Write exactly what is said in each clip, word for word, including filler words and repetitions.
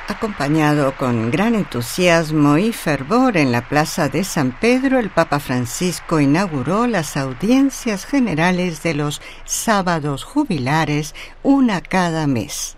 Acompañado con gran entusiasmo y fervor en la Plaza de San Pedro, el Papa Francisco inauguró las audiencias generales de los sábados jubilares, una cada mes.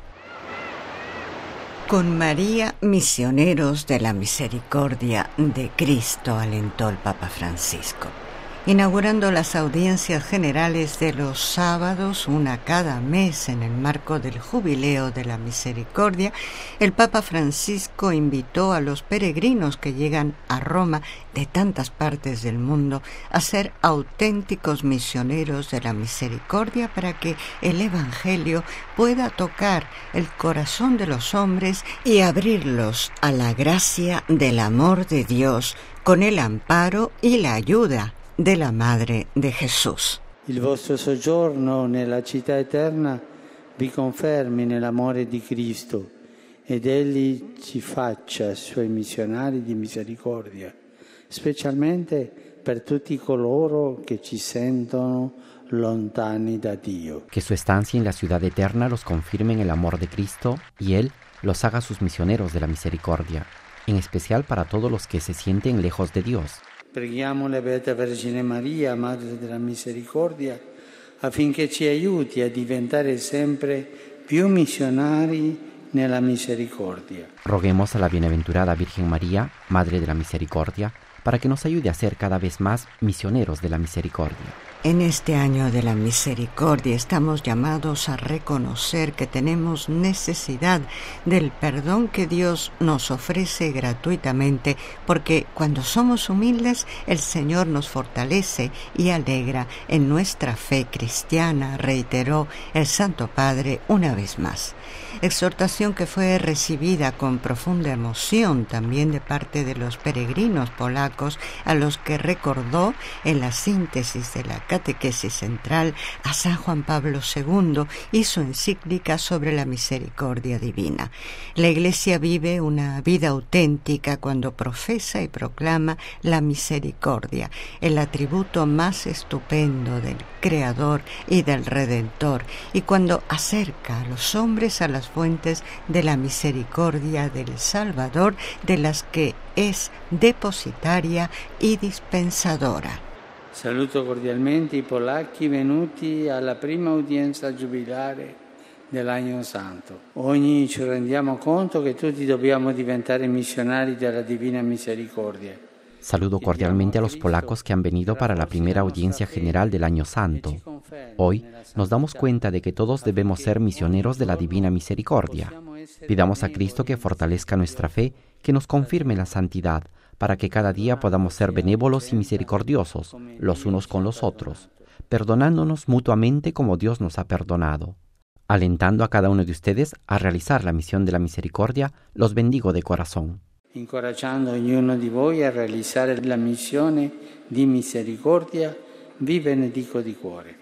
Con María, misioneros de la misericordia de Cristo, alentó el Papa Francisco. Inaugurando las audiencias generales de los sábados, una cada mes en el marco del Jubileo de la Misericordia, el Papa Francisco invitó a los peregrinos que llegan a Roma de tantas partes del mundo a ser auténticos misioneros de la misericordia para que el Evangelio pueda tocar el corazón de los hombres y abrirlos a la gracia del amor de Dios con el amparo y la ayuda de la Madre de Jesús. Il vostro soggiorno nella città eterna vi confermi nell'amore di Cristo ed Egli ci faccia suoi missionari di misericordia, specialmente per tutti coloro che ci sentono lontani da Dio. Que su estancia en la ciudad eterna los confirme en el amor de Cristo y Él los haga sus misioneros de la misericordia, en especial para todos los que se sienten lejos de Dios. Preghiamo la Beata Vergine Maria, Madre della Misericordia, affinché ci aiuti a diventare sempre più missionari nella misericordia. Roguemos a la bienaventurada Virgen María, Madre de la Misericordia, para que nos ayude a ser cada vez más misioneros de la misericordia. En este año de la misericordia estamos llamados a reconocer que tenemos necesidad del perdón que Dios nos ofrece gratuitamente, porque cuando somos humildes el Señor nos fortalece y alegra en nuestra fe cristiana, reiteró el Santo Padre una vez más. Exhortación que fue recibida con profunda emoción también de parte de los peregrinos polacos, a los que recordó en la síntesis de la catequesis central a San Juan Pablo segundo y su encíclica sobre la misericordia divina. La Iglesia vive una vida auténtica cuando profesa y proclama la misericordia, el atributo más estupendo del Creador y del Redentor, y cuando acerca a los hombres a las fuentes de la misericordia del Salvador, de las que es depositaria y dispensadora. Saluto cordialmente i polacchi venuti alla prima udienza giubilare dell'Anno Santo. Oggi ci rendiamo conto che tutti dobbiamo diventare missionari della Divina Misericordia. Saludo cordialmente a los polacos que han venido para la primera audiencia general del Año Santo. Hoy nos damos cuenta de que todos debemos ser misioneros de la Divina Misericordia. Pidamos a Cristo que fortalezca nuestra fe, que nos confirme la santidad, para que cada día podamos ser benévolos y misericordiosos los unos con los otros, perdonándonos mutuamente como Dios nos ha perdonado. Alentando a cada uno de ustedes a realizar la misión de la misericordia, los bendigo de corazón. Incoraggiando ognuno di voi a realizzare la missione di misericordia, vi benedico di cuore.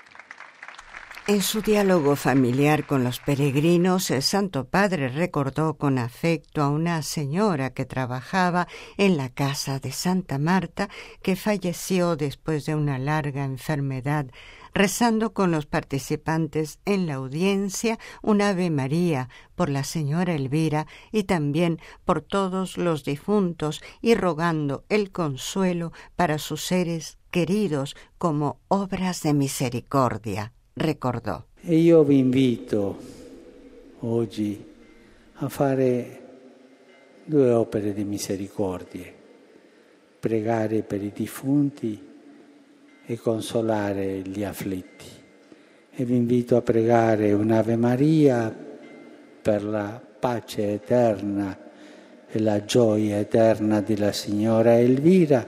En su diálogo familiar con los peregrinos, el Santo Padre recordó con afecto a una señora que trabajaba en la casa de Santa Marta, que falleció después de una larga enfermedad, rezando con los participantes en la audiencia un Ave María por la señora Elvira y también por todos los difuntos, y rogando el consuelo para sus seres queridos como obras de misericordia. Ricordò. E io vi invito oggi a fare due opere di misericordia: pregare per i defunti e consolare gli afflitti. E vi invito a pregare un'Ave Maria per la pace eterna e la gioia eterna della signora Elvira,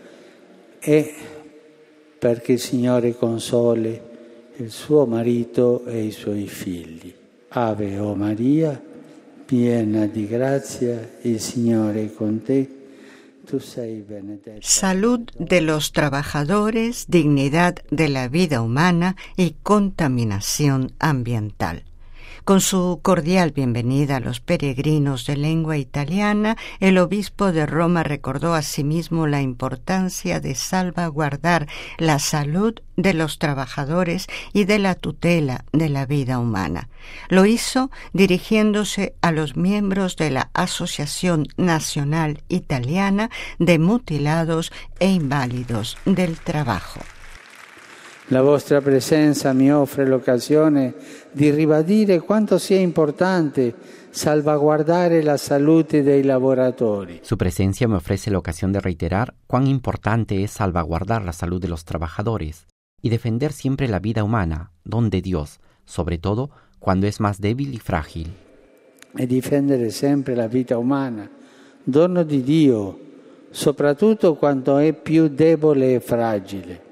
e perché il Signore consoli il suo marito e i suoi figli. Ave o Maria, piena di grazia, il Signore è con te. Tú sei benedetta. Salud de los trabajadores, dignidad de la vida humana y contaminación ambiental. Con su cordial bienvenida a los peregrinos de lengua italiana, el obispo de Roma recordó asimismo la importancia de salvaguardar la salud de los trabajadores y de la tutela de la vida humana. Lo hizo dirigiéndose a los miembros de la Asociación Nacional Italiana de Mutilados e Inválidos del Trabajo. La vostra presenza mi offre l'occasione di ribadire quanto sia importante salvaguardare la salute dei lavoratori. Su presencia me ofrece la ocasión de reiterar cuán importante es salvaguardar la salud de los trabajadores y defender siempre la vida humana, don de Dios, sobre todo cuando es más débil y frágil. E difendere sempre la vita umana, dono di Dio, soprattutto quando è più debole e fragile.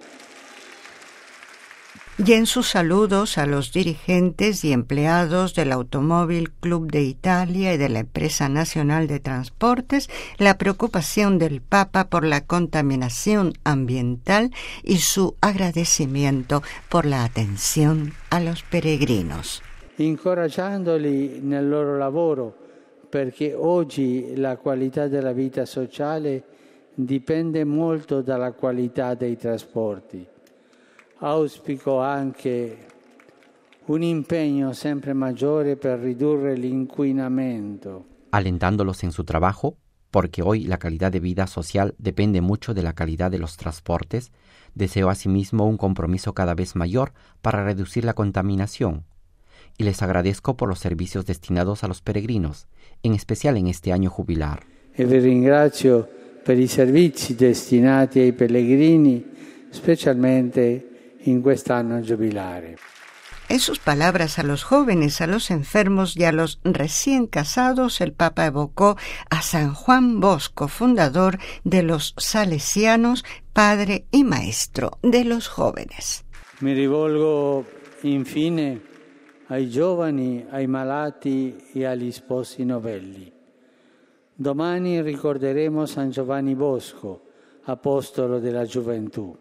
Y en sus saludos a los dirigentes y empleados del Automóvil Club de Italia y de la Empresa Nacional de Transportes, la preocupación del Papa por la contaminación ambiental y su agradecimiento por la atención a los peregrinos. Incoraggiandoli nel loro lavoro, perché oggi la qualità della vita sociale dipende molto dalla qualità dei trasporti. Auspico anche un impegno sempre maggiore per ridurre l'inquinamento. Alentándolos en su trabajo, porque hoy la calidad de vida social depende mucho de la calidad de los transportes, deseo asimismo un compromiso cada vez mayor para reducir la contaminación. Y les agradezco por los servicios destinados a los peregrinos, en especial en este año jubilar. E vi ringrazio per i servizi destinati ai pellegrini, specialmente en quest'anno giubilare. En sus palabras a los jóvenes, a los enfermos y a los recién casados, el Papa evocó a San Juan Bosco, fundador de los salesianos, padre y maestro de los jóvenes. Mi rivolgo infine ai giovani, ai malati e agli sposi novelli. Domani ricorderemo San Giovanni Bosco, apostolo della gioventù.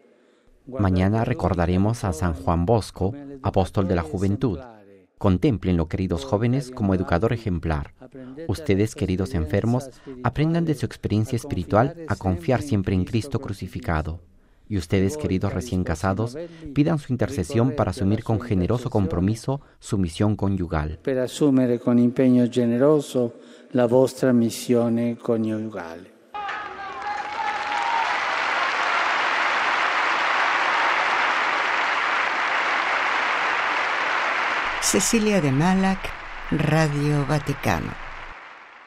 Mañana recordaremos a San Juan Bosco, apóstol de la juventud. Contémplenlo, queridos jóvenes, como educador ejemplar. Ustedes, queridos enfermos, aprendan de su experiencia espiritual a confiar siempre en Cristo crucificado. Y ustedes, queridos recién casados, pidan su intercesión para asumir con generoso compromiso su misión conyugal. Per assumere con impegno generoso la vostra missione coniugale. Cecilia de Malac, Radio Vaticano.